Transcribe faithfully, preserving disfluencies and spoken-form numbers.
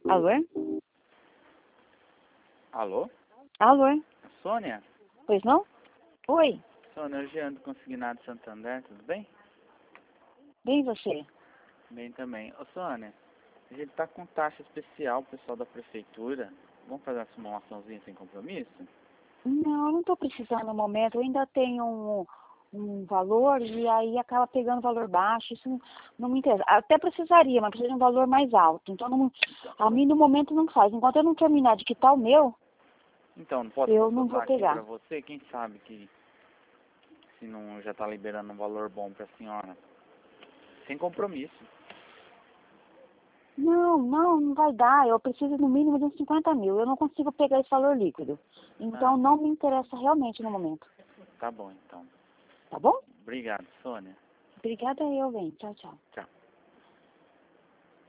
Alô? Alô? Alô? Sônia? Pois não? Oi, Sônia, eu Jean do Consignado Santander, tudo bem? bem você? Bem também. Ô Sônia, a gente tá com taxa especial, o pessoal da prefeitura. Vamos fazer uma simulaçãozinha sem compromisso? Não, eu não estou precisando no momento, eu ainda tenho um, um valor e aí acaba pegando valor baixo, isso não, não me interessa. Até precisaria, mas precisa de um valor mais alto. Então, não, a mim no momento não faz. Enquanto eu não terminar de quitar o meu, Então, não posso eu não consultar vou aqui pra pegar. você? Quem sabe que se não já tá liberando um valor bom pra senhora? Sem compromisso. Não, não, não vai dar. Eu preciso no mínimo de uns cinquenta mil. Eu não consigo pegar esse valor líquido. Então, Ah, não me interessa realmente no momento. tá bom então. Tá bom? Obrigado, Sônia. Obrigada eu, bem. Tchau, tchau. Tchau.